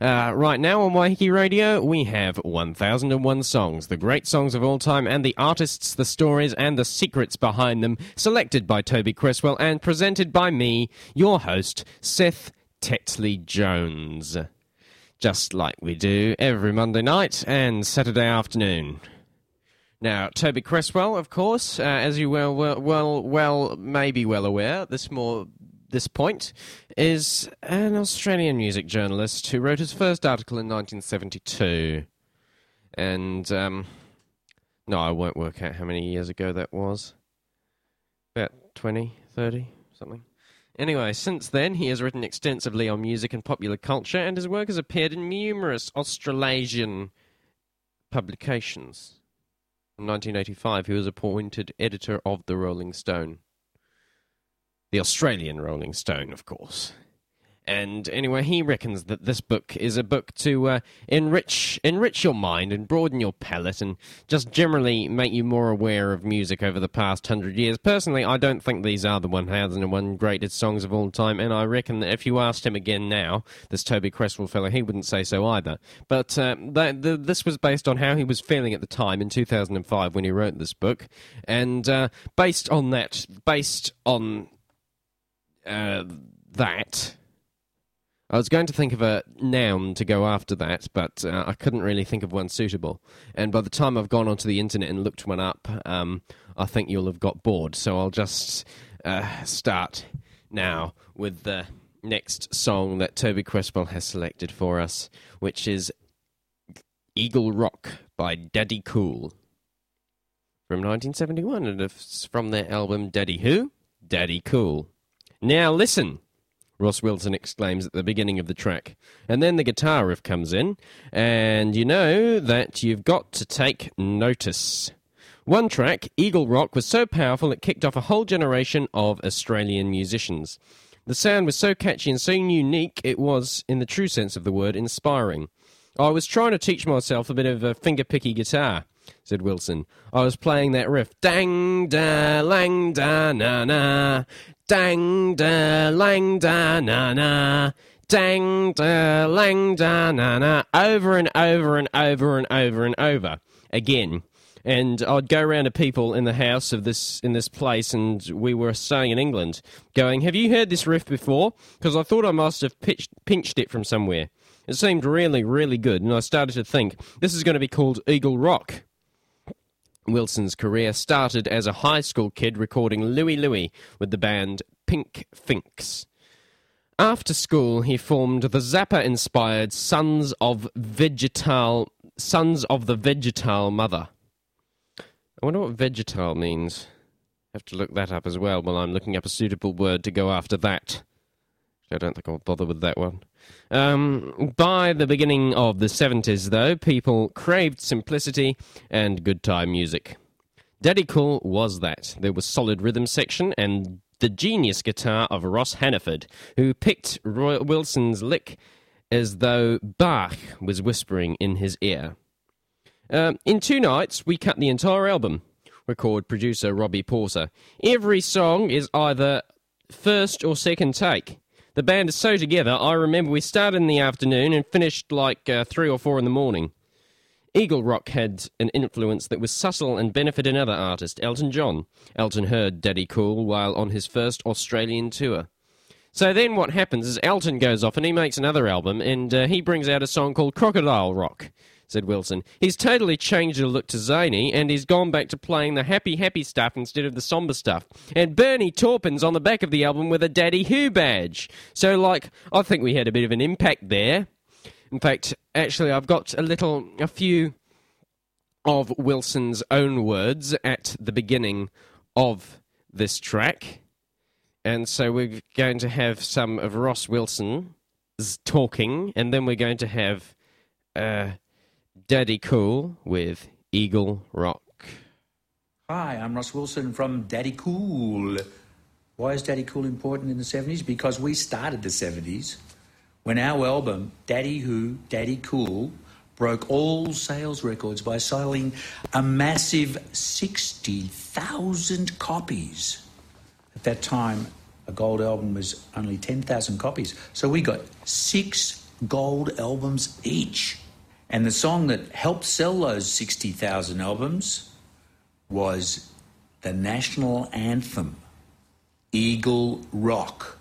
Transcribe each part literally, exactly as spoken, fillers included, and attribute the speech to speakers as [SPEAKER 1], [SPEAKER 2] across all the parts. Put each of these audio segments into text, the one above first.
[SPEAKER 1] Uh, right now on Waiheke Radio, we have one thousand one songs, the great songs of all time, and the artists, the stories, and the secrets behind them, selected by Toby Cresswell and presented by me, your host, Seth Tetley Jones. Just like we do every Monday night and Saturday afternoon. Now, Toby Cresswell, of course, uh, as you well, well, well, well, may be well aware, this more... this point, is an Australian music journalist who wrote his first article in nineteen seventy-two. And, um, no, I won't work out how many years ago that was. About twenty, thirty, something. Anyway, since then, he has written extensively on music and popular culture, and his work has appeared in numerous Australasian publications. In nineteen eighty-five, he was appointed editor of the Rolling Stone. The Australian Rolling Stone, of course. And anyway, he reckons that this book is a book to uh, enrich enrich your mind and broaden your palate and just generally make you more aware of music over the past hundred years. Personally, I don't think these are the one thousand one greatest songs of all time, and I reckon that if you asked him again now, this Toby Cresswell fellow, he wouldn't say so either. But uh, the, the, this was based on how he was feeling at the time in two thousand five when he wrote this book, and uh, based on that, based on... Uh, that. I was going to think of a noun to go after that, but uh, I couldn't really think of one suitable. And by the time I've gone onto the internet and looked one up, um, I think you'll have got bored. So I'll just uh, start now with the next song that Toby Cresswell has selected for us, which is Eagle Rock by Daddy Cool. From nineteen seventy-one, and it's from their album Daddy Who? Daddy Cool. Now listen, Ross Wilson exclaims at the beginning of the track. And then the guitar riff comes in, and you know that you've got to take notice. One track, Eagle Rock, was so powerful it kicked off a whole generation of Australian musicians. The sound was so catchy and so unique, it was, in the true sense of the word, inspiring. I was trying to teach myself a bit of a finger-picky guitar, said Wilson. I was playing that riff. Dang, da, lang, da, na, na. Dang, da, lang, da, na, na. Dang, da, lang, da, na, na. Over and over and over and over and over. Again. And I'd go around to people in the house of this in this place, and we were staying in England, going, have you heard this riff before? Because I thought I must have pitched, pinched it from somewhere. It seemed really, really good, and I started to think, this is going to be called Eagle Rock. Wilson's career started as a high school kid recording Louie Louie with the band Pink Finks. After school, he formed the Zappa-inspired Sons of Vegetal, Sons of the Vegetal Mother. I wonder what vegetal means. I have to look that up as well while I'm looking up a suitable word to go after that. I don't think I'll bother with that one. Um, by the beginning of the seventies, though, people craved simplicity and good time music. Daddy Cool was that. There was solid rhythm section and the genius guitar of Ross Hannaford, who picked Roy Wilson's lick as though Bach was whispering in his ear. Um, in two nights, we cut the entire album, record producer Robbie Porter. Every song is either first or second take. The band is so together, I remember we started in the afternoon and finished like uh, three or four in the morning. Eagle Rock had an influence that was subtle and benefited another artist, Elton John. Elton heard Daddy Cool while on his first Australian tour. So then what happens is Elton goes off and he makes another album, and uh, he brings out a song called Crocodile Rock, said Wilson. He's totally changed the look to zany, and he's gone back to playing the happy, happy stuff instead of the somber stuff. And Bernie Taupin's on the back of the album with a Daddy Who badge. So, like, I think we had a bit of an impact there. In fact, actually, I've got a little, a few of Wilson's own words at the beginning of this track. And so we're going to have some of Ross Wilson talking, and then we're going to have uh, Daddy Cool with Eagle Rock.
[SPEAKER 2] Hi, I'm Ross Wilson from Daddy Cool. Why is Daddy Cool important in the seventies? Because we started the seventies when our album, Daddy Who, Daddy Cool, broke all sales records by selling a massive sixty thousand copies. At that time, a gold album was only ten thousand copies. So we got six gold albums each. And the song that helped sell those sixty thousand albums was the national anthem, Eagle Rock.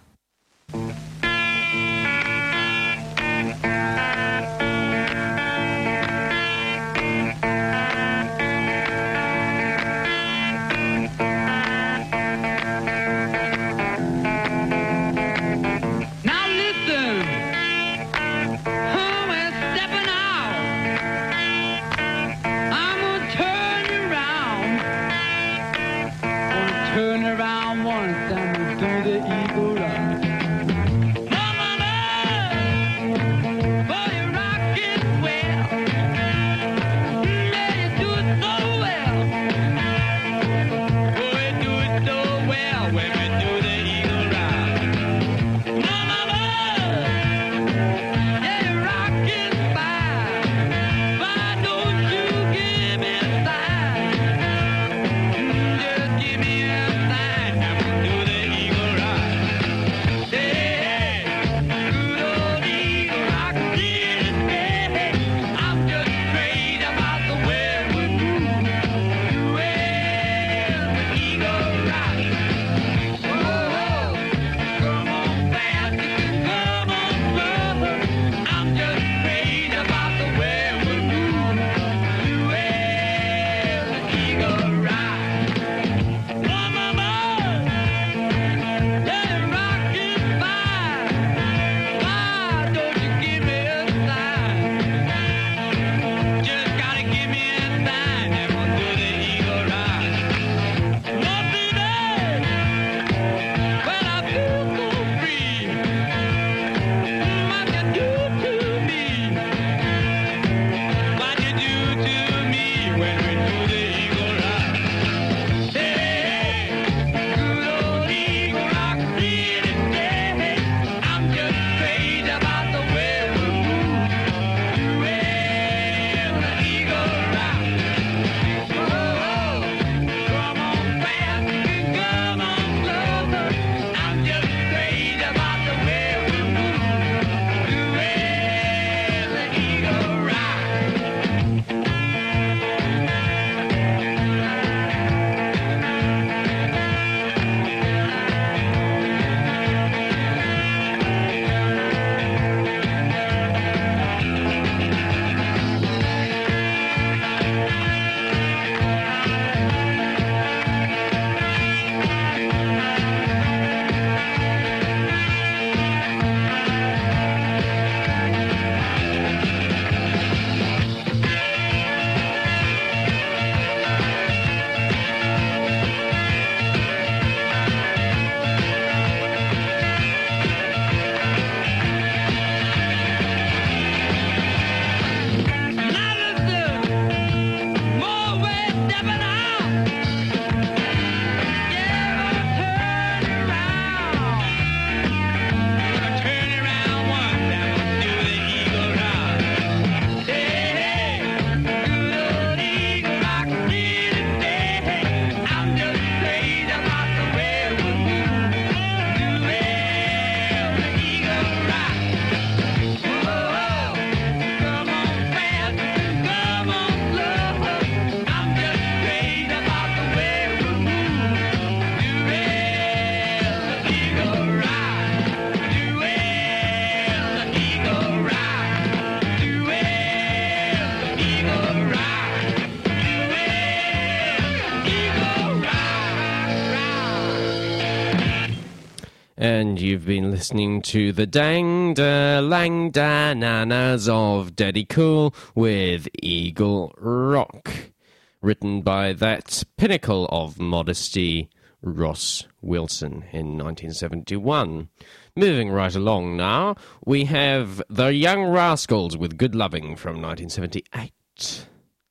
[SPEAKER 1] And you've been listening to the Dang Da Lang Da Nanas of Daddy Cool with Eagle Rock, written by that pinnacle of modesty, Ross Wilson, in nineteen seventy-one. Moving right along now, we have The Young Rascals with Good Loving from nineteen seventy-eight.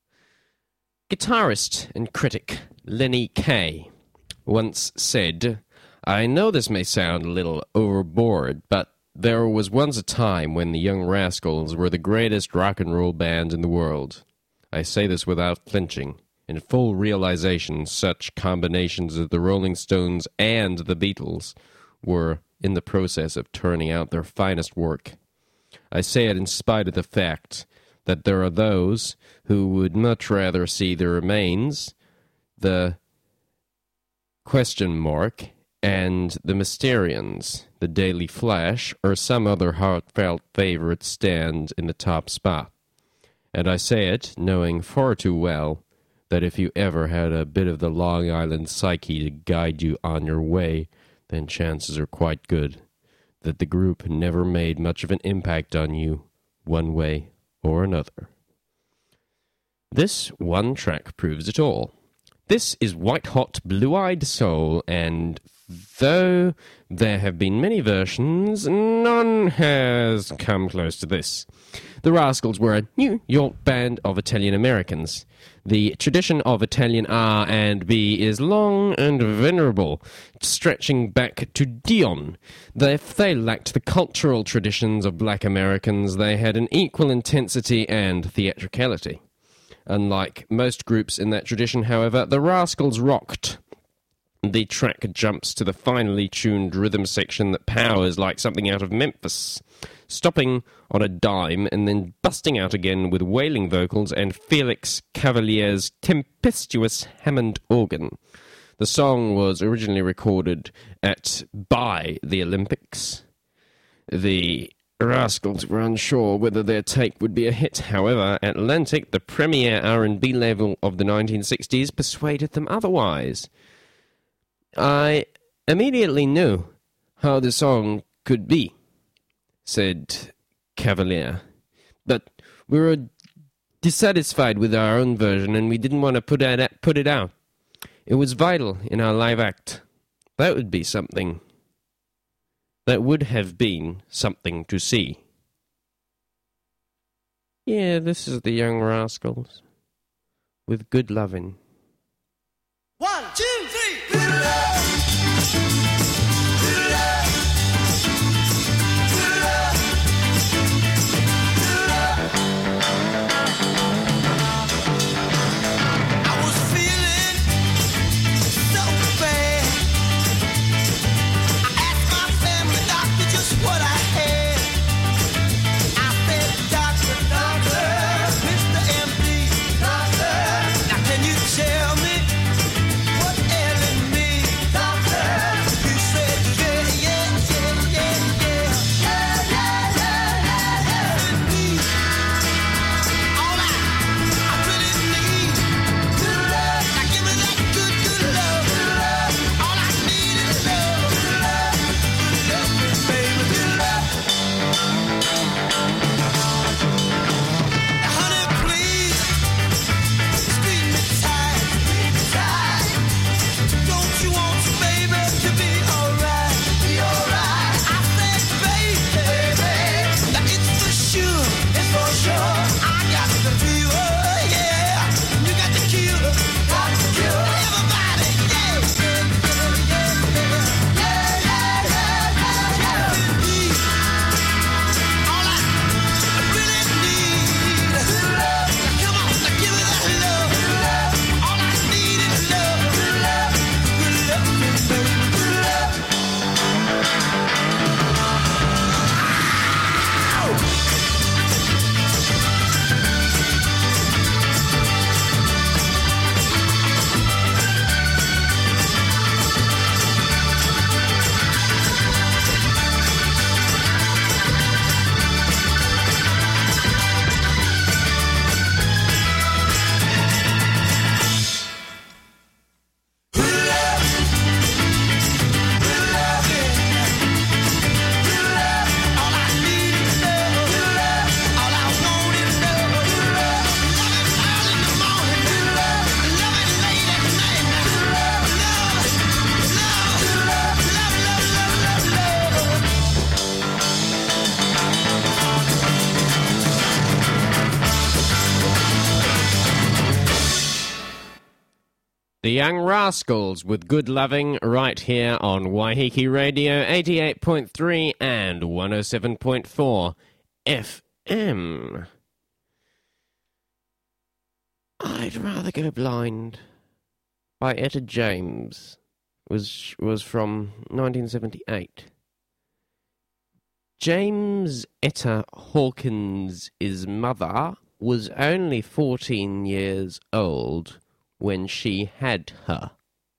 [SPEAKER 1] Guitarist and critic Lenny Kaye once said, "I know this may sound a little overboard, but there was once a time when the Young Rascals were the greatest rock and roll band in the world. I say this without flinching, in full realization such combinations of the Rolling Stones and the Beatles were in the process of turning out their finest work. I say it in spite of the fact that there are those who would much rather see the remains, the question mark, and the Mysterians, the Daily Flash, or some other heartfelt favorite stand in the top spot. And I say it knowing far too well that if you ever had a bit of the Long Island psyche to guide you on your way, then chances are quite good that the group never made much of an impact on you, one way or another. This one track proves it all. This is White Hot Blue-Eyed Soul, and though there have been many versions, none has come close to this. The Rascals were a New York band of Italian-Americans. The tradition of Italian R and B is long and venerable, stretching back to Dion. If they lacked the cultural traditions of black Americans, they had an equal intensity and theatricality. Unlike most groups in that tradition, however, the Rascals rocked. The track jumps to the finely tuned rhythm section that powers like something out of Memphis, stopping on a dime and then busting out again with wailing vocals and Felix Cavalier's tempestuous Hammond organ. The song was originally recorded at By the Olympics. The Rascals were unsure whether their take would be a hit. However, Atlantic, the premier R and B label of the nineteen sixties, persuaded them otherwise. I immediately knew how the song could be, said Cavalier, but we were dissatisfied with our own version and we didn't want to put it, put it out. It was vital in our live act. That would be something. That would have been something to see. Yeah, this is the Young Rascals with Good Lovin'.
[SPEAKER 3] One, two, three. Good love. Good love. Good love. Good love. I was feeling so bad. I asked my family doctor just what I had. I said, Doctor, Doctor, Mister M D, Doctor, now can you tell me what ailing me, Doctor? You said, yeah, yeah, yeah, yeah, yeah. Yeah, yeah, yeah, yeah, yeah. And me, all I, I really need, good love. Now give me that good, good love. Good love. All I need is love. Good love. Good love, baby, good love. Now, honey, please, squeeze me tight, squeeze me tight. Don't you want your baby to be alright? Be alright. I said, baby, baby, now it's for sure, it's for sure. I got the fever, yeah. You got the cure, got the cure. Everybody, yeah, yeah, yeah, yeah, yeah, yeah, yeah, yeah, yeah. Me, all I really need is love. Now come on, now give me that love. Love. All I need is love. Love. Good love, baby, good love.
[SPEAKER 1] The Young Rascals with Good Loving right here on Waiheke Radio eighty-eight point three and one oh seven point four F M. I'd Rather Go Blind by Etta James was was from nineteen seventy-eight. James Etta Hawkins' mother was only fourteen years old when she had her.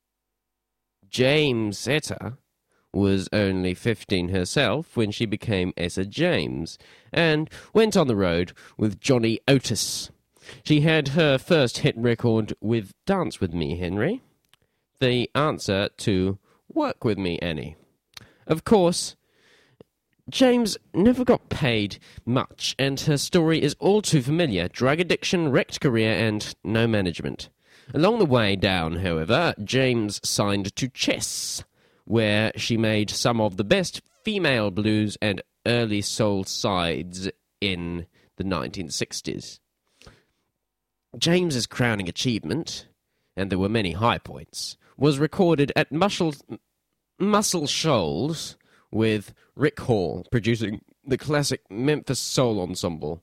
[SPEAKER 1] James Etta was only fifteen herself when she became Etta James, and went on the road with Johnny Otis. She had her first hit record with Dance With Me, Henry, the answer to Work With Me, Annie. Of course, James never got paid much, and her story is all too familiar. Drug addiction, wrecked career, and no management. Along the way down, however, James signed to Chess, where she made some of the best female blues and early soul sides in the nineteen sixties. James's crowning achievement, and there were many high points, was recorded at Muscle, Muscle Shoals with Rick Hall producing the classic Memphis Soul Ensemble.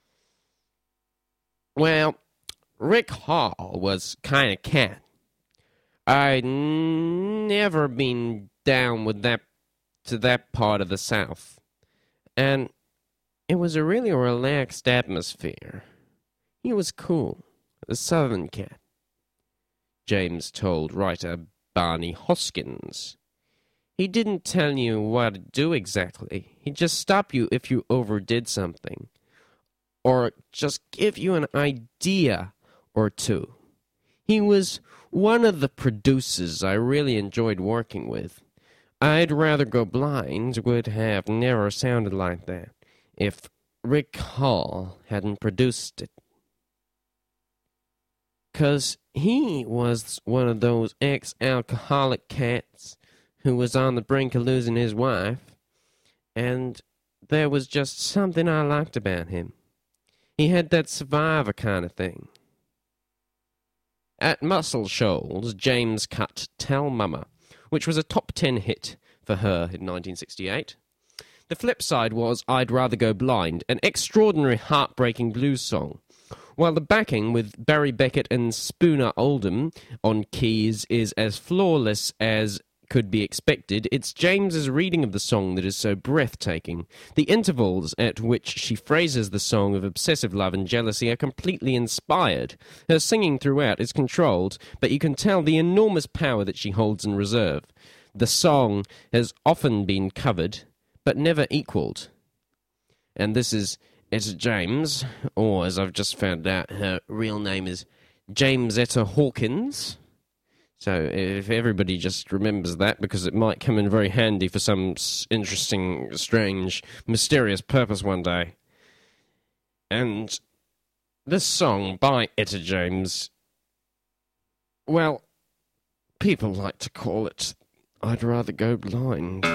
[SPEAKER 1] Well, Rick Hall was kind of cat. I'd never been down with that to that part of the South, and it was a really relaxed atmosphere. He was cool, a Southern cat. James told writer Barney Hoskins. He didn't tell you what to do exactly. He'd just stop you if you overdid something, or just give you an idea or two. He was one of the producers I really enjoyed working with. I'd Rather Go Blind would have never sounded like that if Rick Hall hadn't produced it. 'Cause he was one of those ex-alcoholic cats who was on the brink of losing his wife, and there was just something I liked about him. He had that survivor kind of thing. At Muscle Shoals, James cut Tell Mama, which was a top ten hit for her in nineteen sixty-eight. The flip side was I'd Rather Go Blind, an extraordinary heartbreaking blues song, while the backing with Barry Beckett and Spooner Oldham on keys is as flawless as could be expected. It's James's reading of the song that is so breathtaking. The intervals at which she phrases the song of obsessive love and jealousy are completely inspired. Her singing throughout is controlled, but you can tell the enormous power that she holds in reserve. The song has often been covered, but never equaled. And this is Etta James, or as I've just found out, her real name is James Etta Hawkins. So if everybody just remembers that, because it might come in very handy for some interesting, strange, mysterious purpose one day. And this song by Etta James, well, people like to call it I'd Rather Go Blind.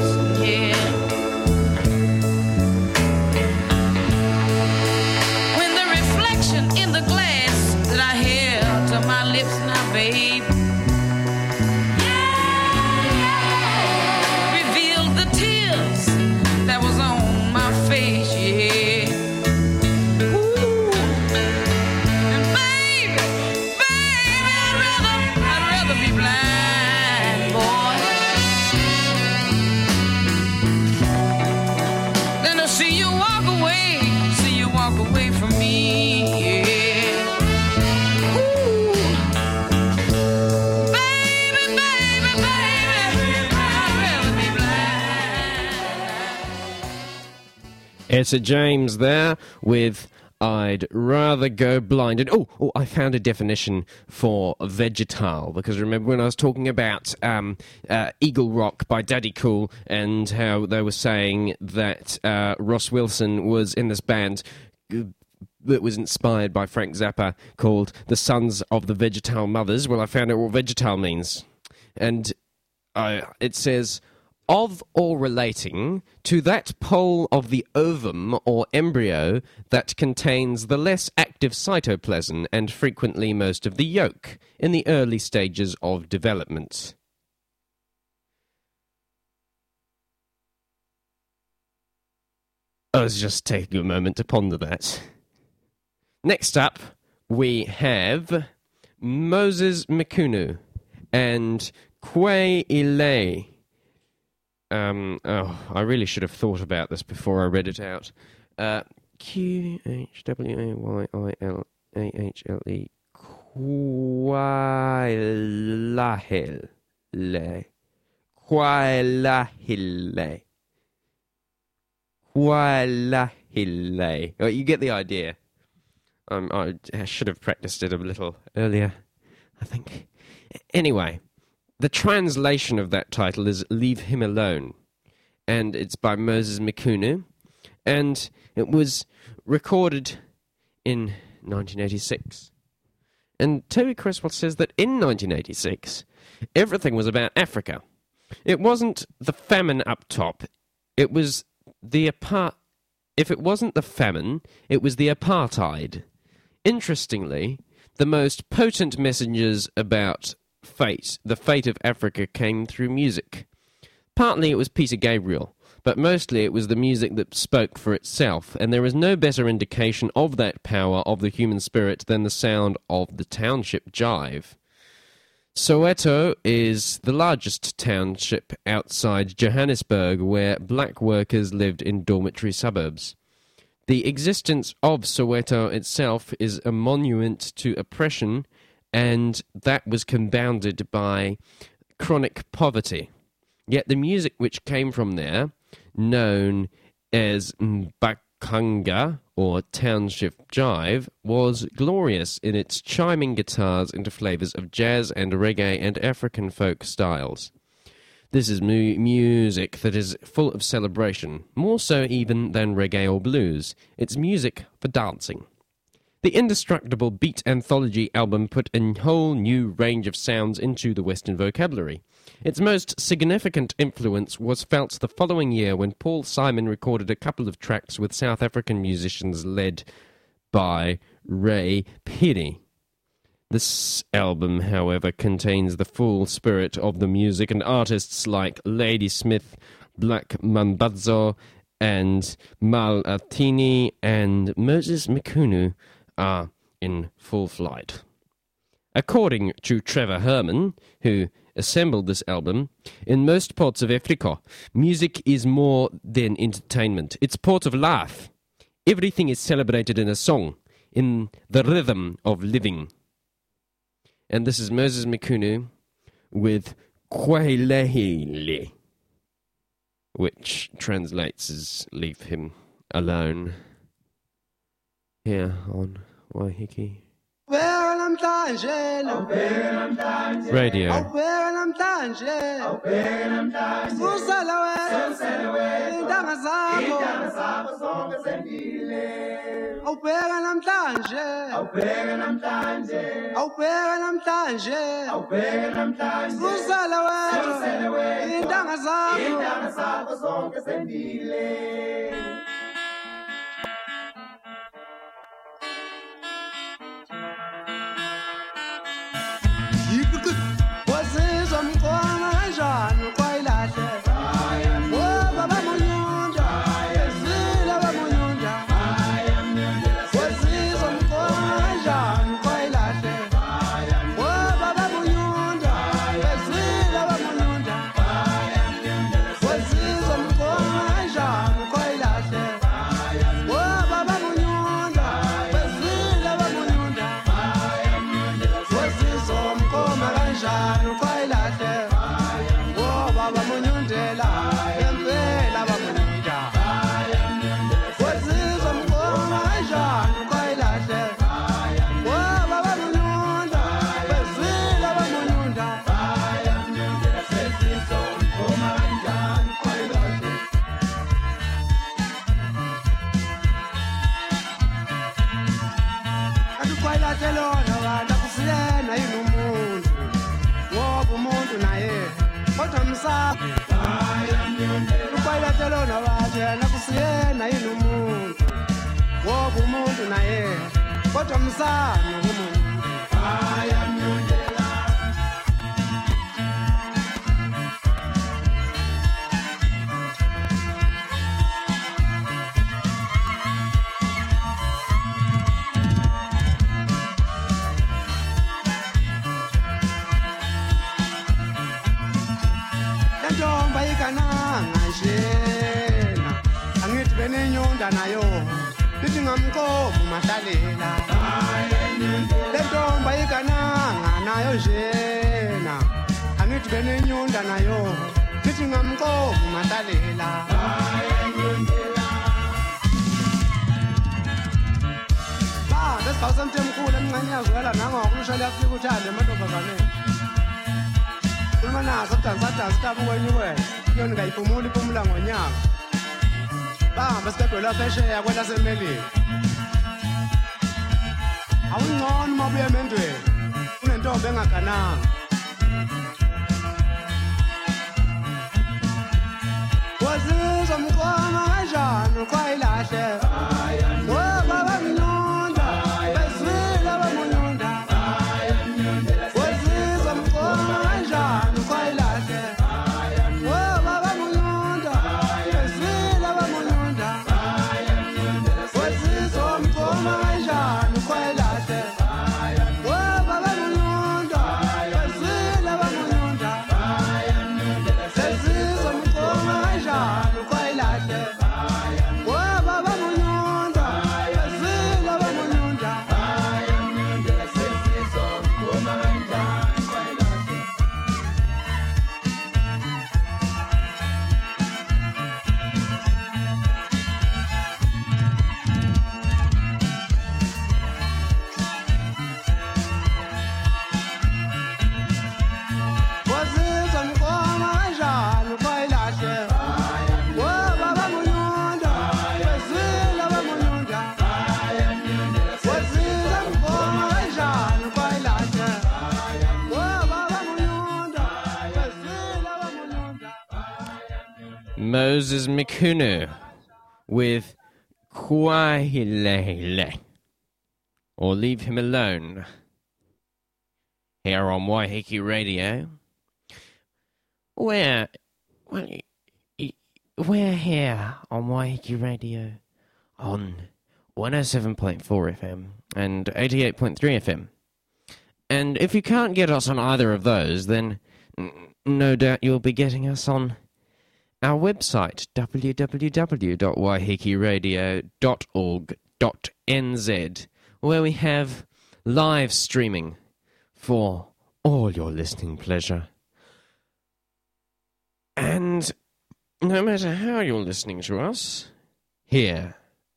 [SPEAKER 3] When
[SPEAKER 4] my lips now, babe. Revealed the tears that was on my face, yeah. Ooh. And baby, baby, I'd rather, I'd rather be blind, boy, than to see you walk away, see you walk away from me, yeah.
[SPEAKER 1] Etta James there with I'd Rather Go Blind. And, oh, oh, I found a definition for vegetal, because remember when I was talking about um, uh, Eagle Rock by Daddy Cool and how they were saying that uh, Ross Wilson was in this band that was inspired by Frank Zappa called The Sons of the Vegetal Mothers. Well, I found out what vegetal means. And I, it says, of or relating to that pole of the ovum or embryo that contains the less active cytoplasm and frequently most of the yolk in the early stages of development. I was just taking a moment to ponder that. Next up, we have Moses Mikunu and Kwe Ile. Um, oh, I really should have thought about this before I read it out. Uh, Q H W A Y I L A H L E. Quailahile. Quailahile. Quailahile. Oh, you get the idea. Um, I, I should have practiced it a little earlier, I think. Anyway. The translation of that title is Leave Him Alone, and it's by Moses Mikunu, and it was recorded in nineteen eighty-six. And Toby Criswell says that in nineteen eighty-six, everything was about Africa. It wasn't the famine up top, it was the apart. If it wasn't the famine, it was the apartheid. Interestingly, the most potent messengers about fate, the fate of Africa, came through music. Partly it was Peter Gabriel, but mostly it was the music that spoke for itself, and there is no better indication of that power of the human spirit than the sound of the township jive. Soweto is the largest township outside Johannesburg, where black workers lived in dormitory suburbs. The existence of Soweto itself is a monument to oppression, and that was compounded by chronic poverty. Yet the music which came from there, known as Mbakanga, or township jive, was glorious in its chiming guitars into flavours of jazz and reggae and African folk styles. This is mu- music that is full of celebration, more so even than reggae or blues. It's music for dancing. The Indestructible Beat Anthology album put a whole new range of sounds into the Western vocabulary. Its most significant influence was felt the following year when Paul Simon recorded a couple of tracks with South African musicians led by Ray Phiri. This album, however, contains the full spirit of the music, and artists like Ladysmith, Black Mambazo, and Mal Atini and Moses Mikunu are in full flight. According to Trevor Herman, who assembled this album, in most parts of Africa, music is more than entertainment. It's part of life. Everything is celebrated in a song, in the rhythm of living. And this is Moses Mikunu with Kwelehile, which translates as Leave Him Alone. Here on Waiheke Radio.
[SPEAKER 3] Awubheka namhlanje, awubheka namhlanje, awubheka namhlanje, awubheka namhlanje, usala wena, intanga zakho, intanga zakho zonke sendile.
[SPEAKER 5] kodwa msa ukwayatelo nawaje nakusiyena yini umuntu woba umuntu naye kodwa msa ngumuntu ntomba ikananga njena angithi benenyonda nayo lithi ngamqomo mahlalela le ntomba ikananga nayo njena angithi benenyonda nayo lithi ngamqomo mahlalela ba lesibhawu mthemkhulu emncanyazwela nangokulusha liyafika uthande emantombazaneni nazo dansadansa tabuwenyuwela yona ngayiphumula iphumula ngonyaka bahamba sikebhela phesheya kwelasemelini awungcono uma ubuya emendweni unentombi engagananga wazizwa mqoma kanjani ukwayilahle woba bamnyonda bezwile bamunyonda wazizwa mqoma kanjani
[SPEAKER 1] Moses Mikunu with Kwailele, or Leave Him Alone, here on Waiheke Radio. We're, well, we're here on Waiheke Radio on one oh seven point four F M and eighty-eight point three F M. And if you can't get us on either of those, then n- no doubt you'll be getting us on our website, w w w dot waiheke radio dot org dot n z, where we have live streaming for all your listening pleasure. And no matter how you're listening to us, here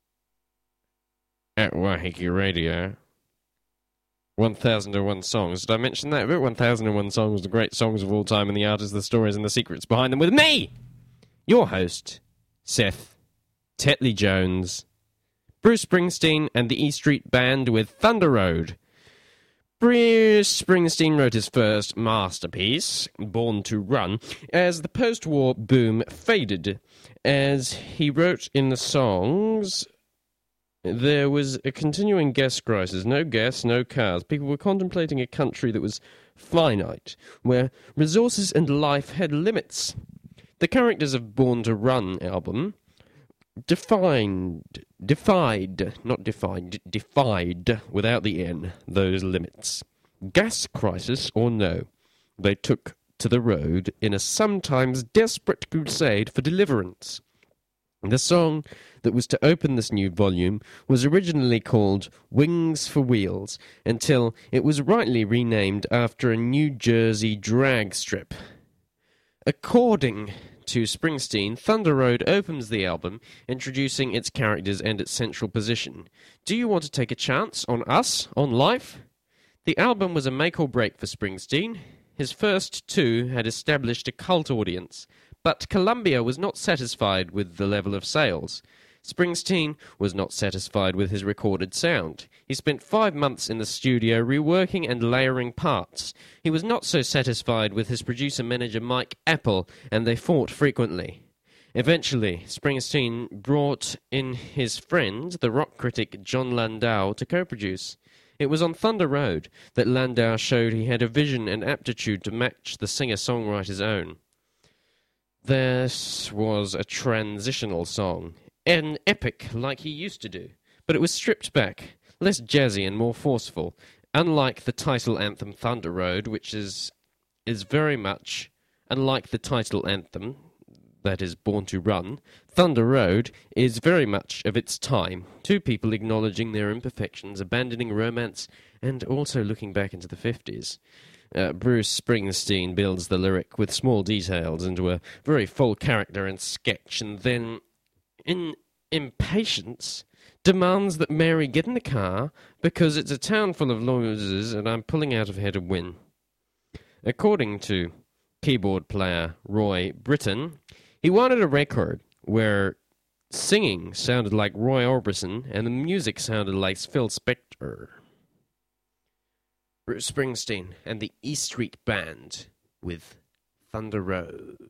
[SPEAKER 1] at Waiheke Radio, one thousand one songs. Did I mention that? About one thousand one songs, the great songs of all time, and the artists, the stories, and the secrets behind them, with me, your host, Seth Tetley Jones, Bruce Springsteen and the E Street Band with Thunder Road. Bruce Springsteen wrote his first masterpiece, Born to Run, as the post-war boom faded. As he wrote in the songs, there was a continuing gas crisis. No gas, no cars. People were contemplating a country that was finite, where resources and life had limits. The characters of Born to Run album defined, defied, not defined, defied, without the N, those limits. Gas crisis or no, they took to the road in a sometimes desperate crusade for deliverance. The song that was to open this new volume was originally called Wings for Wheels, until it was rightly renamed after a New Jersey drag strip. According to Springsteen, Thunder Road opens the album, introducing its characters and its central position. Do you want to take a chance on us, on life? The album was a make or break for Springsteen. His first two had established a cult audience, but Columbia was not satisfied with the level of sales. Springsteen was not satisfied with his recorded sound. He spent five months in the studio reworking and layering parts. He was not so satisfied with his producer-manager Mike Apple, and they fought frequently. Eventually, Springsteen brought in his friend, the rock critic John Landau, to co-produce. It was on Thunder Road that Landau showed he had a vision and aptitude to match the singer-songwriter's own. This was a transitional song, an epic like he used to do, but it was stripped back, less jazzy and more forceful, unlike the title anthem Thunder Road, which is is very much, unlike the title anthem, that is Born to Run, Thunder Road is very much of its time, two people acknowledging their imperfections, abandoning romance, and also looking back into the fifties. Uh, Bruce Springsteen builds the lyric with small details into a very full character and sketch, and then, in impatience, demands that Mary get in the car because it's a town full of losers and I'm pulling out of here to win. According to keyboard player Roy Britton, he wanted a record where singing sounded like Roy Orbison and the music sounded like Phil Spector. Bruce Springsteen and the E Street Band with Thunder Road.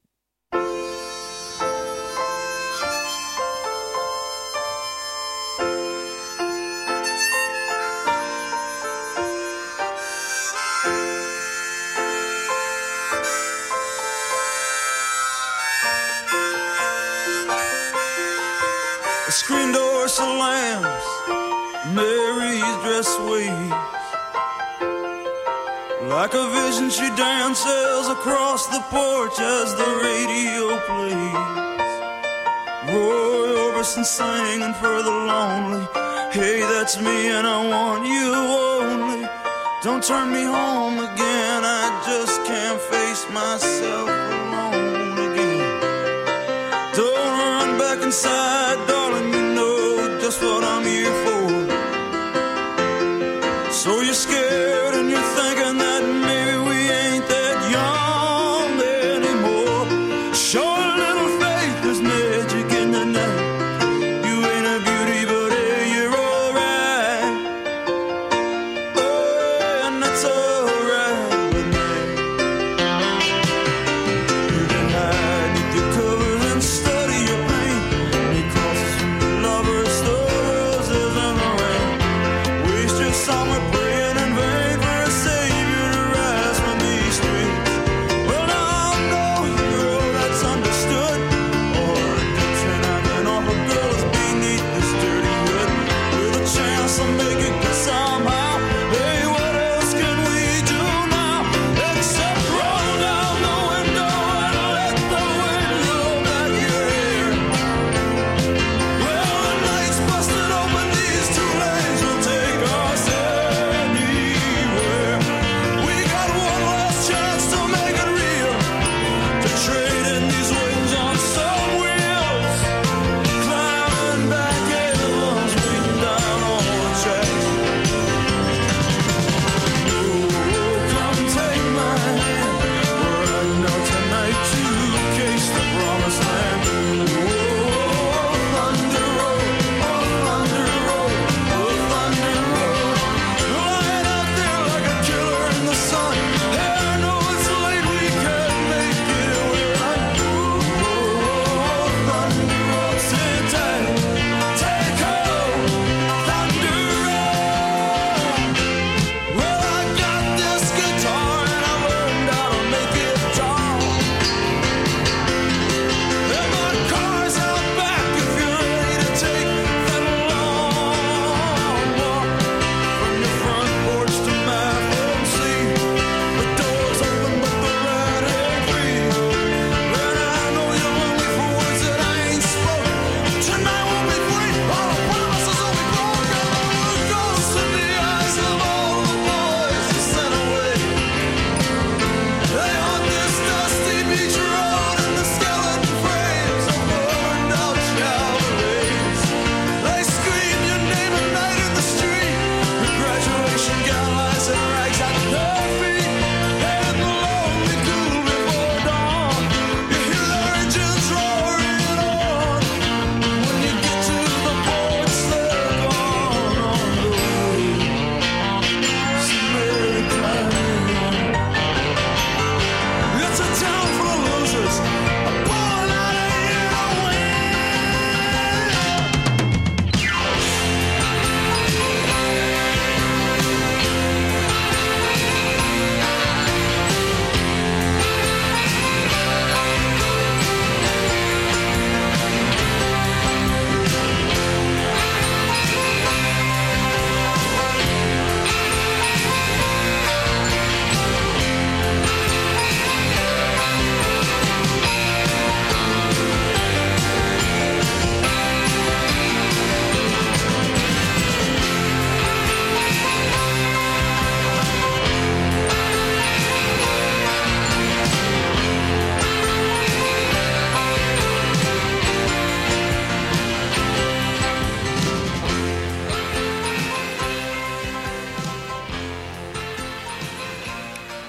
[SPEAKER 3] The screen door slams, Mary's dress waves. Like a vision she dances across the porch as the radio plays. Roy Orbison singing for the lonely. Hey, that's me and I want you only. Don't turn me home again, I just can't face myself alone again. Don't run back inside, darling, you know just what I'm here for. So you're scared and you're thinking that maybe we ain't that young anymore. Show a little faith, there's magic in the night. You ain't a beauty, but hey, you're alright. Oh, and that's alright with me.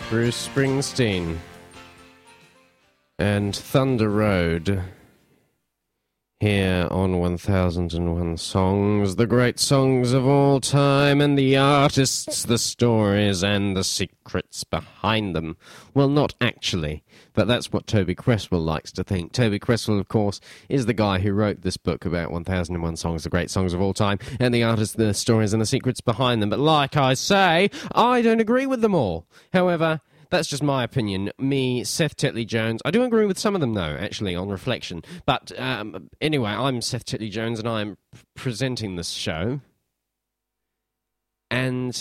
[SPEAKER 1] Bruce Springsteen and Thunder Road here on one thousand one Songs, the great songs of all time, and the artists, the stories, and the secrets behind them. Well, not actually, but that's what Toby Cresswell likes to think. Toby Cresswell, of course, is the guy who wrote this book about one thousand one Songs, the great songs of all time, and the artists, the stories, and the secrets behind them. But like I say, I don't agree with them all. However, that's just my opinion. Me, Seth Tetley-Jones. I do agree with some of them, though, actually, on reflection. But um, anyway, I'm Seth Tetley-Jones, and I'm p- presenting this show. And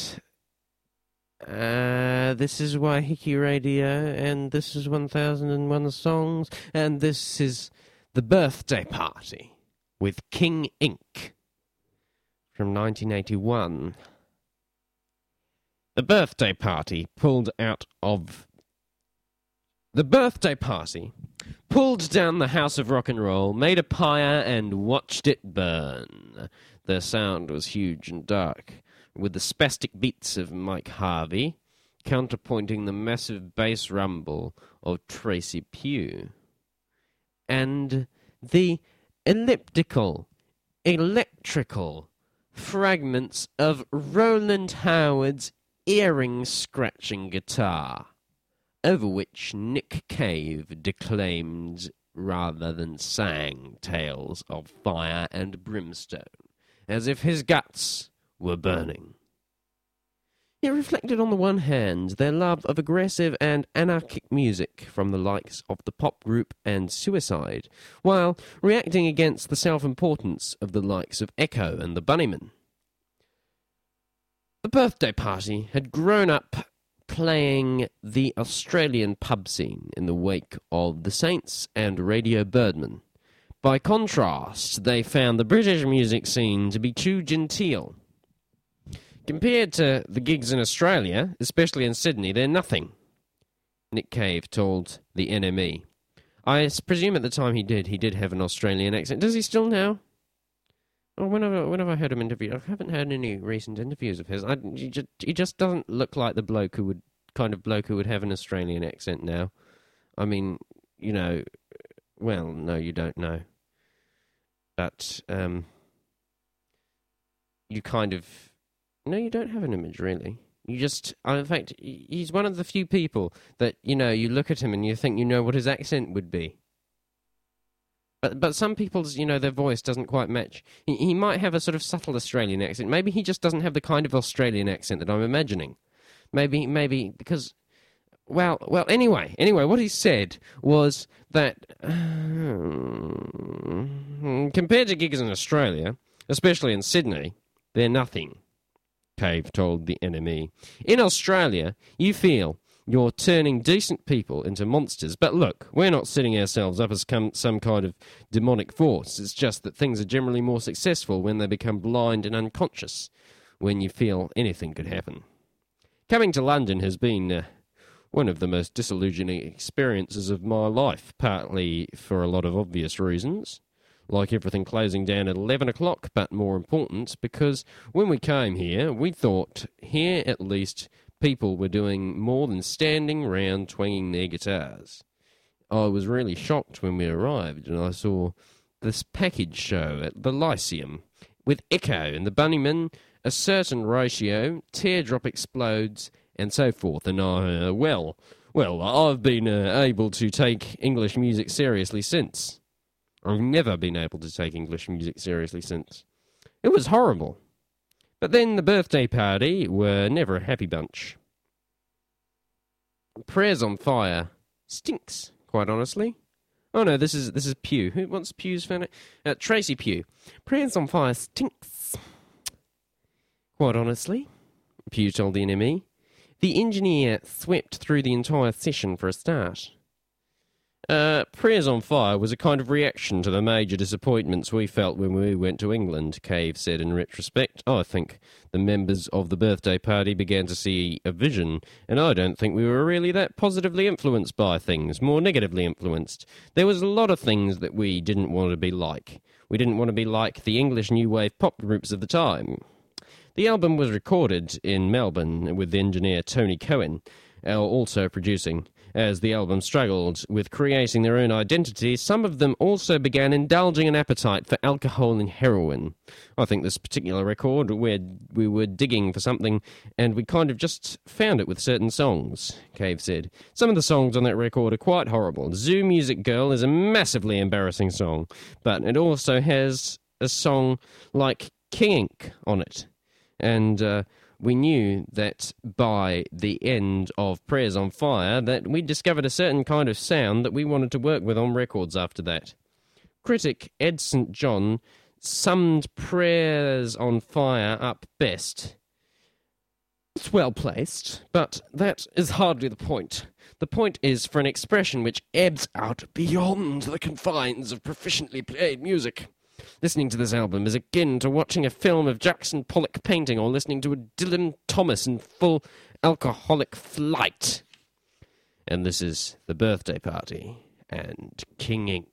[SPEAKER 1] uh, this is Waiheke Radio, and this is one thousand one Songs, and this is The Birthday Party with King Ink from nineteen eighty-one. The birthday party pulled out of... The birthday party pulled down the House of Rock and Roll, made a pyre, and watched it burn. The sound was huge and dark, with the spastic beats of Mike Harvey counterpointing the massive bass rumble of Tracy Pugh. And the elliptical, electrical fragments of Roland Howard's earring-scratching guitar, over which Nick Cave declaimed rather than sang tales of fire and brimstone, as if his guts were burning. It reflected on the one hand their love of aggressive and anarchic music from the likes of the pop group and Suicide, while reacting against the self-importance of the likes of Echo and the Bunnymen. The birthday party had grown up playing the Australian pub scene in the wake of the Saints and Radio Birdman. By contrast, they found the British music scene to be too genteel. Compared to the gigs in Australia, especially in Sydney, they're nothing, Nick Cave told the N M E. I presume at the time he did, he did have an Australian accent. Does he still now? Oh, when have, I, when have I heard him interview? I haven't heard any recent interviews of his. I, he, just, he just doesn't look like the bloke who would, kind of bloke who would have an Australian accent now. I mean, you know, well, no, you don't know. But, um, you kind of, no, you don't have an image, really. You just, in fact, he's one of the few people that, you know, you look at him and you think you know what his accent would be. But, but some people's, you know, their voice doesn't quite match. He, he might have a sort of subtle Australian accent. Maybe he just doesn't have the kind of Australian accent that I'm imagining. Maybe, maybe, because, well, well, anyway, anyway, what he said was that, um, compared to gigs in Australia, especially in Sydney, they're nothing, Cave told the N M E. In Australia, you feel you're turning decent people into monsters. But look, we're not setting ourselves up as com- some kind of demonic force. It's just that things are generally more successful when they become blind and unconscious, when you feel anything could happen. Coming to London has been uh, one of the most disillusioning experiences of my life, partly for a lot of obvious reasons, like everything closing down at eleven o'clock, but more important, because when we came here, we thought here at least people were doing more than standing round twanging their guitars. I was really shocked when we arrived and I saw this package show at the Lyceum with Echo and the Bunnymen, a certain ratio, Teardrop Explodes, and so forth. And I, uh, well, well, I've been uh, able to take English music seriously since. I've never been able to take English music seriously since. It was horrible. But then the birthday party were never a happy bunch. Prayers on Fire stinks, quite honestly. Oh no, this is this is Pugh. Who wants Pugh's fan? Uh, Tracy Pugh. Prayers on Fire stinks. Quite honestly, Pugh told the N M E. The engineer swept through the entire session for a start. Uh, Prayers on Fire was a kind of reaction to the major disappointments we felt when we went to England, Cave said in retrospect. I think the members of the birthday party began to see a vision, and I don't think we were really that positively influenced by things, more negatively influenced. There was a lot of things that we didn't want to be like. We didn't want to be like the English new wave pop groups of the time. The album was recorded in Melbourne with engineer Tony Cohen, are also producing. As the album struggled with creating their own identity, some of them also began indulging an appetite for alcohol and heroin. I think this particular record, where we were digging for something and we kind of just found it with certain songs, Cave said. Some of the songs on that record are quite horrible. Zoo Music Girl is a massively embarrassing song, but it also has a song like King Ink on it. And uh, we knew that by the end of Prayers on Fire that we discovered a certain kind of sound that we wanted to work with on records after that. Critic Ed Saint John summed Prayers on Fire up best. It's well placed, but that is hardly the point. The point is for an expression which ebbs out beyond the confines of proficiently played music. Listening to this album is akin to watching a film of Jackson Pollock painting or listening to a Dylan Thomas in full alcoholic flight. And this is The Birthday Party and King Ink.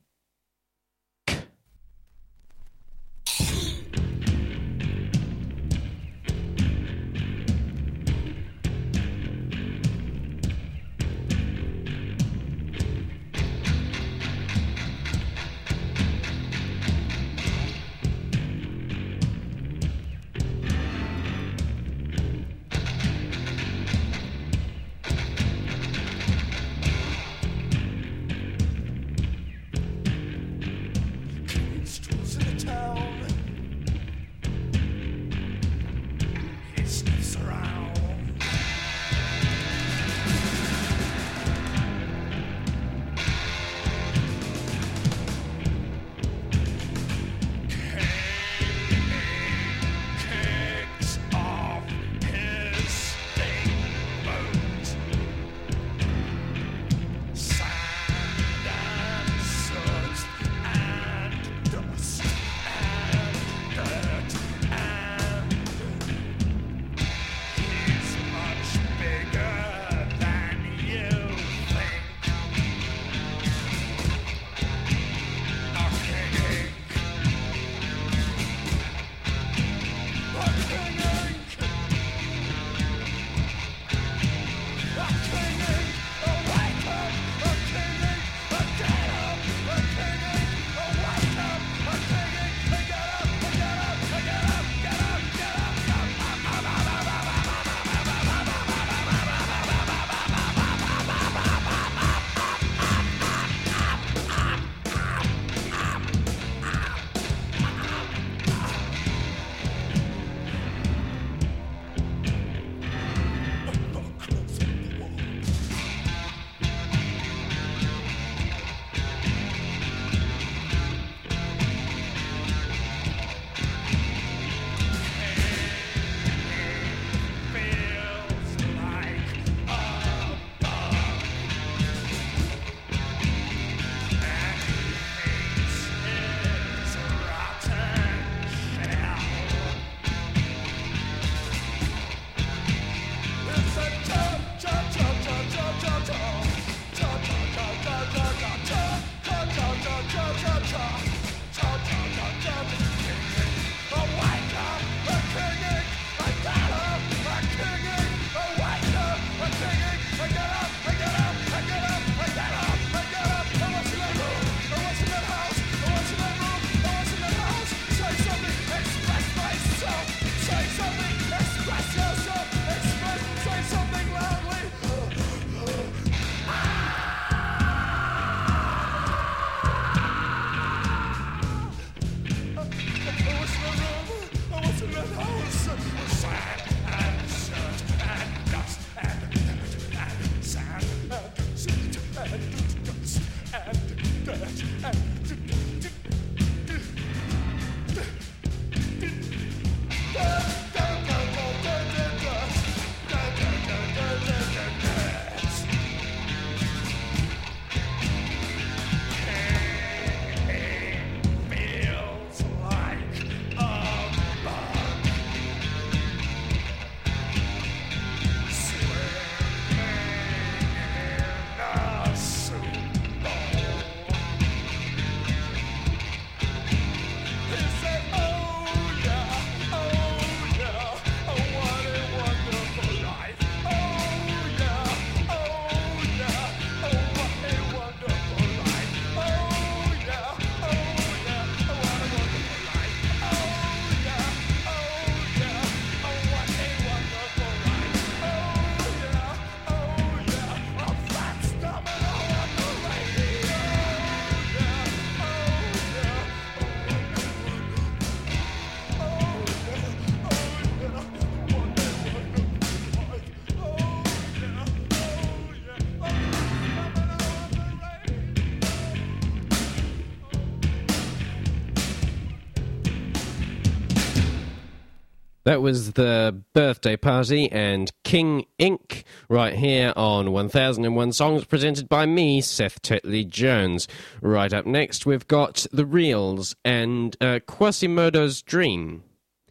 [SPEAKER 1] That was the birthday party and King Incorporated right here on one thousand one Songs, presented by me, Seth Tetley Jones. Right up next, we've got The Reals and uh, Quasimodo's Dream.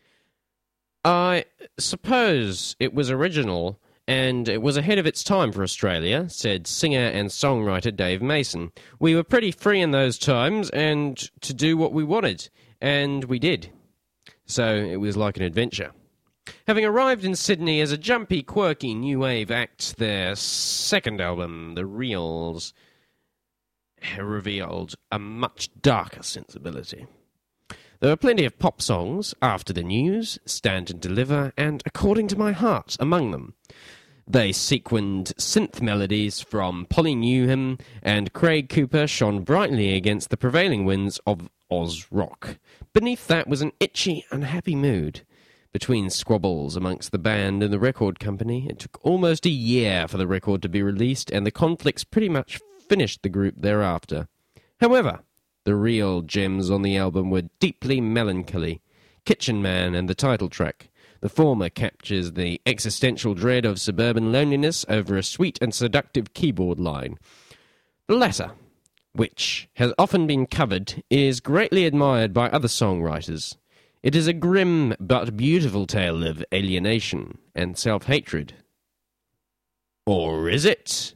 [SPEAKER 1] I suppose it was original and it was ahead of its time for Australia, said singer and songwriter Dave Mason. We were pretty free in those times and to do what we wanted, and we did. So it was like an adventure. Having arrived in Sydney as a jumpy, quirky new wave act, their second album, The Reals, revealed a much darker sensibility. There were plenty of pop songs, After the News, Stand and Deliver, and According to My Heart among them. They sequined synth melodies from Polly Newham, and Craig Cooper shone brightly against the prevailing winds of Oz rock. Beneath that was an itchy, unhappy mood. Between squabbles amongst the band and the record company, it took almost a year for the record to be released, and the conflicts pretty much finished the group thereafter. However, the real gems on the album were Deeply Melancholy, Kitchen Man, and the title track. The former captures the existential dread of suburban loneliness over a sweet and seductive keyboard line. The latter, which has often been covered, is greatly admired by other songwriters. It is a grim but beautiful tale of alienation and self-hatred. Or is it?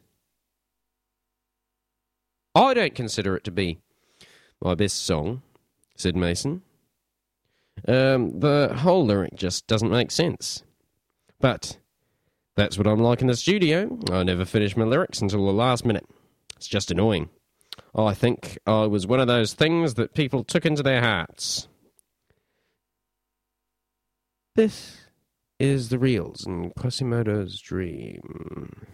[SPEAKER 1] I don't consider it to be my best song, said Mason. Um, the whole lyric just doesn't make sense. But that's what I'm like in the studio. I never finish my lyrics until the last minute. It's just annoying. I think I was one of those things that people took into their hearts. This is The Reals and Quasimodo's Dream.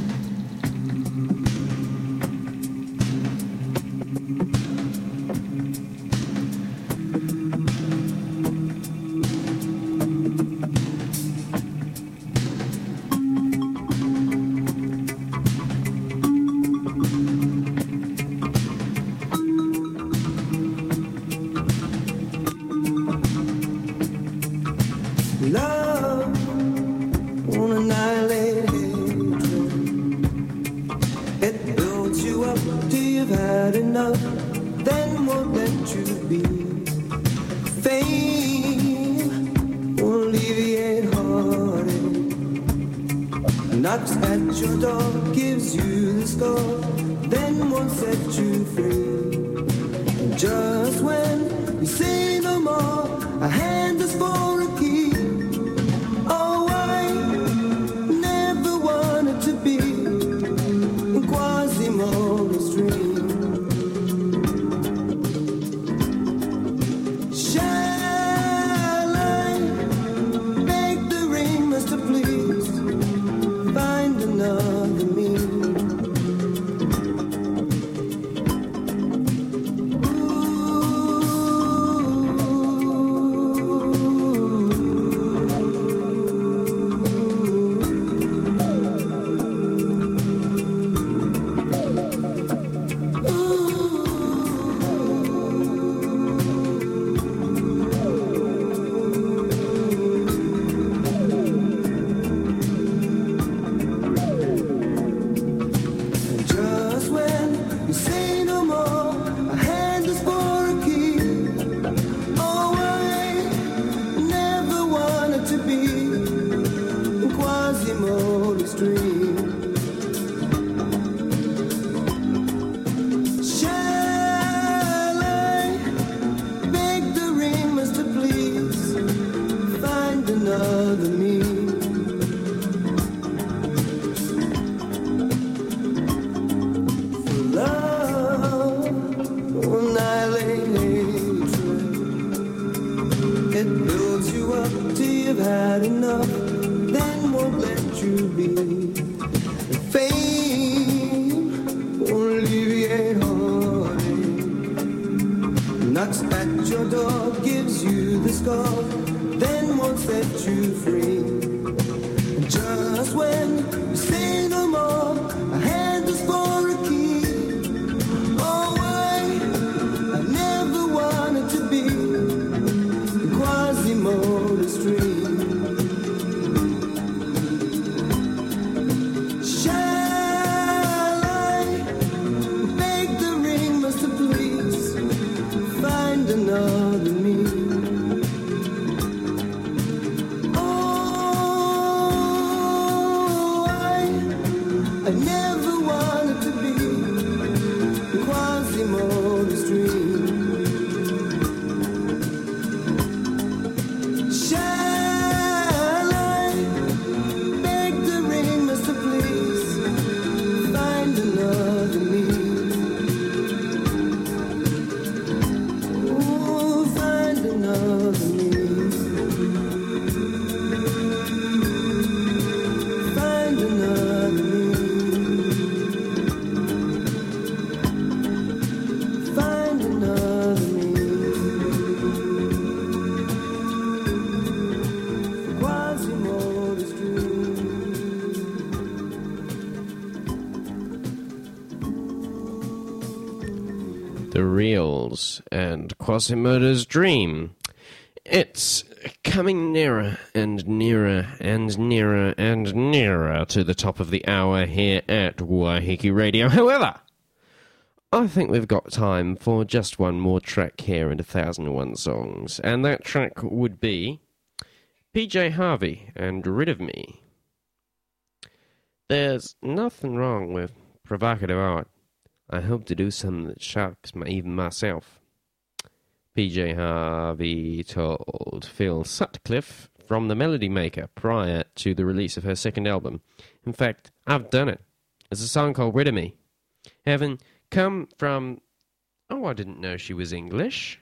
[SPEAKER 3] Love won't annihilate hatred. It builds you up till you've had enough, then won't let you be. Fame won't alleviate heartache. Knocks at your door, gives you the score, then won't set you free. And just when you say no more, a hand is for a key. Oh, I never wanted to be in Quasimodo's dream. Shall I beg the ringers to please find another me? Just when you say no more, a hand is for a key. Oh, I never wanted to be in Quasimodo's dream. Shall I beg the ringers to please find another me? Love will annihilate hatred. It builds you up till you've had enough, then won't let you be. And fame won't alleviate heartache. Knocks at your door, gives you the score, then won't set you free. And just when you say no more, a hand is for a key. Oh, I, I never wanted to be in Quasimodo's dream.
[SPEAKER 1] The Reals and Quasimodo's Dream. It's coming nearer and nearer and nearer and nearer to the top of the hour here at Waiheke Radio. However, I think we've got time for just one more track here in one thousand one Songs, and that track would be P J Harvey and Rid of Me. There's nothing wrong with provocative art. I hope to do something that shocks my, even myself. P J Harvey told Phil Sutcliffe from The Melody Maker prior to the release of her second album. In fact, I've done it. It's a song called Rid of Me. Having come from... Oh, I didn't know she was English.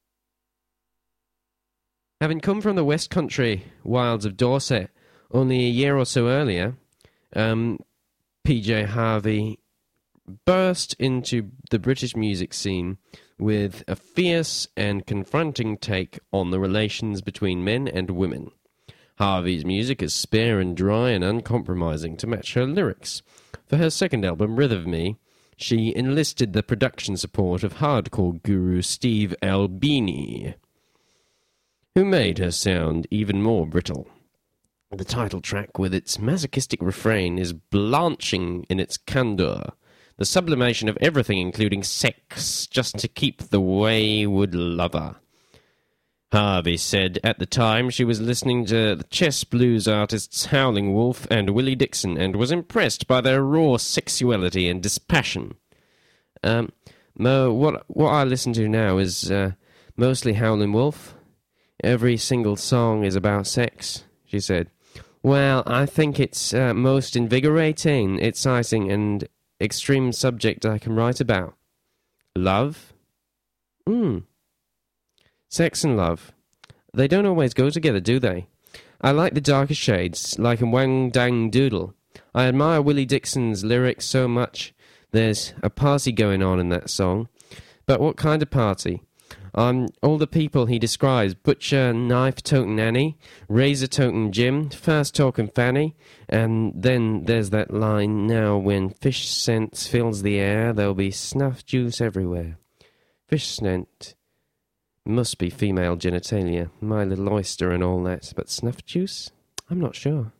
[SPEAKER 1] Having come from the West Country wilds of Dorset only a year or so earlier, um, P J Harvey burst into the British music scene with a fierce and confronting take on the relations between men and women. Harvey's music is spare and dry and uncompromising to match her lyrics. For her second album, Rid of Me, she enlisted the production support of hardcore guru Steve Albini, who made her sound even more brittle. The title track, with its masochistic refrain, is blanching in its candour, the sublimation of everything, including sex, just to keep the wayward lover. Harvey said at the time she was listening to the chess blues artists Howling Wolf and Willie Dixon and was impressed by their raw sexuality and dispassion. Um, Mo, what what I listen to now is uh, mostly Howling Wolf. Every single song is about sex, she said. Well, I think it's uh, most invigorating, exciting, and extreme subject I can write about. Love? Hmm. Sex and love. They don't always go together, do they? I like the darker shades, like a Wang Dang Doodle. I admire Willie Dixon's lyrics so much. There's a party going on in that song. But what kind of party? Um, all the people he describes, Butcher, Knife-toting Annie, Razor-toting Jim, Fast-talking Fanny, and then there's that line, now when fish scent fills the air, there'll be snuff juice everywhere. Fish scent must be female genitalia, my little oyster and all that, but snuff juice? I'm not sure.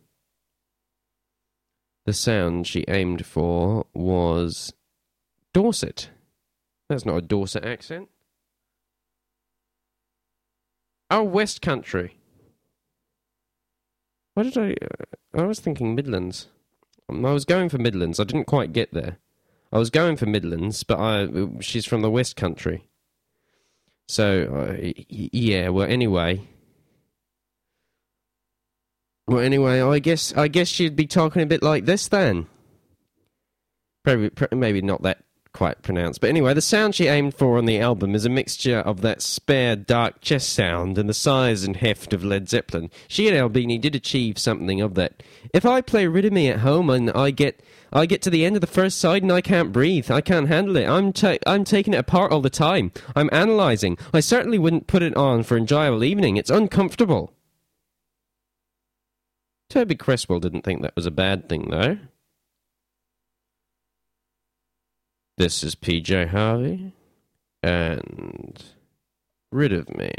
[SPEAKER 1] The sound she aimed for was Dorset. That's not a Dorset accent. Oh, West Country. Why did I... Uh, I was thinking Midlands. Um, I was going for Midlands. I didn't quite get there. I was going for Midlands, but I she's from the West Country. So, uh, yeah, well, anyway... Well, anyway, I guess I guess she'd be talking a bit like this, then. Probably, maybe not that quite pronounced. But anyway, the sound she aimed for on the album is a mixture of that spare, dark chest sound and the size and heft of Led Zeppelin. She and Albini did achieve something of that. If I play Rid of Me at home and I get I get to the end of the first side and I can't breathe, I can't handle it, I'm, ta- I'm taking it apart all the time. I'm analysing. I certainly wouldn't put it on for enjoyable evening. It's uncomfortable. Toby Cresswell didn't think that was a bad thing, though. This is P J Harvey, and Rid of Me.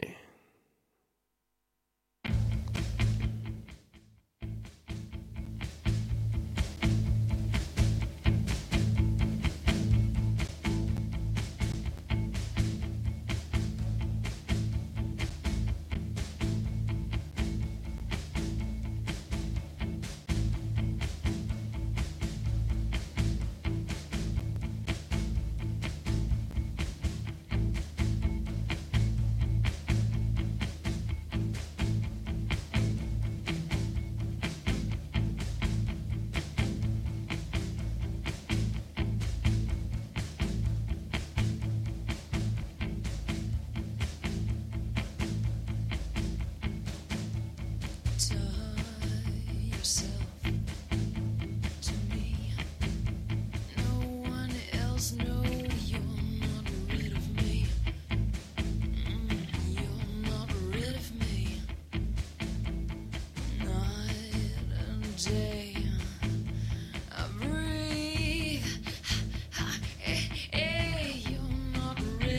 [SPEAKER 6] You're not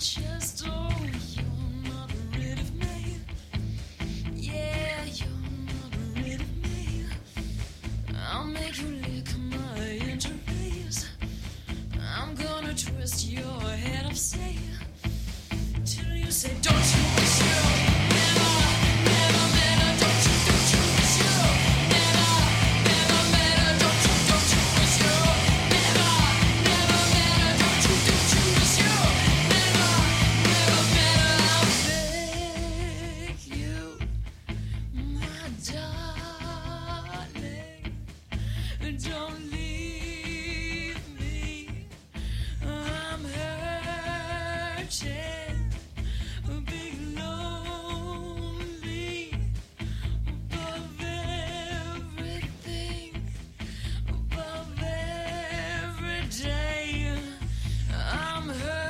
[SPEAKER 4] chest. Oh, you're not rid of me. Yeah, you're not rid of me. I'll make you lick my injuries. I'm gonna twist your head upside till you say, don't you wish you never, never met her? Don't you, don't you wish you never, never met her? Don't you, don't you wish you never, never met her? Don't you, don't you wish you never, never met her? I'll beg you, my darling, don't leave me. I'm hurting, big lonely, above everything, above every day. I'm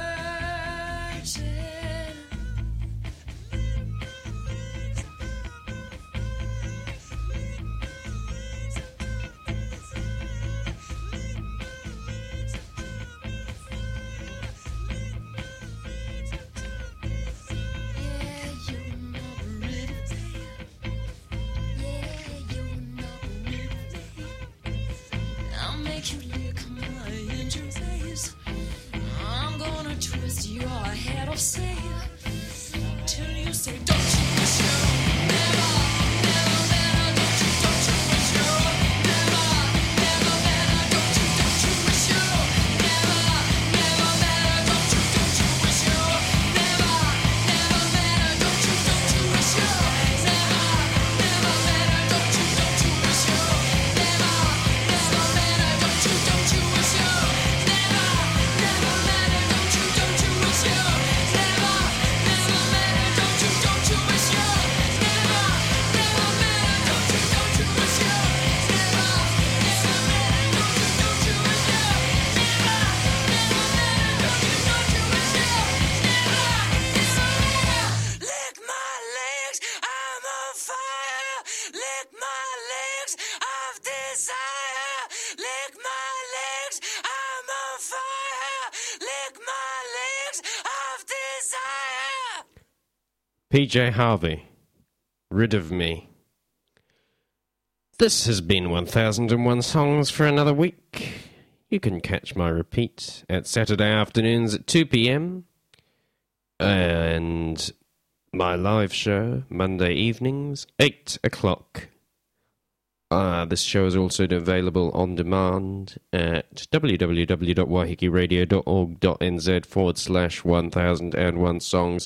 [SPEAKER 4] hurting. Yeah, you're not rid of me. Yeah, you're not rid of me. I'll make you lick my injuries. I'm gonna twist your head off, say, till you say, don't you wish you never, never met her? Don't you, don't you wish you never, never met her? Don't you, don't you wish you never, never met her? Don't you, don't you wish you never, never met her? Don't you, don't you wish you never, never met her? Don't you, don't you wish you never, never met her? Don't you, don't you wish you never, never met her? Don't you, don't you wish you never, never met her? Don't you, don't you wish you never, never met her? Don't you, don't you wish you never, never met her? Don't you, don't you wish you never, never met her? Don't you, don't you wish you never, never met her? Lick my legs, I'm on fire. Lick my legs of desire. Lick my legs, I'm on fire. Lick my legs of desire.
[SPEAKER 1] P J Harvey, Rid of Me. This has been one thousand one Songs for another week. You can catch my repeat at Saturday afternoons at two p.m. and my live show Monday evenings, eight o'clock. Uh, this show is also available on demand at www.wahikiradio.org.nz forward slash one thousand one songs.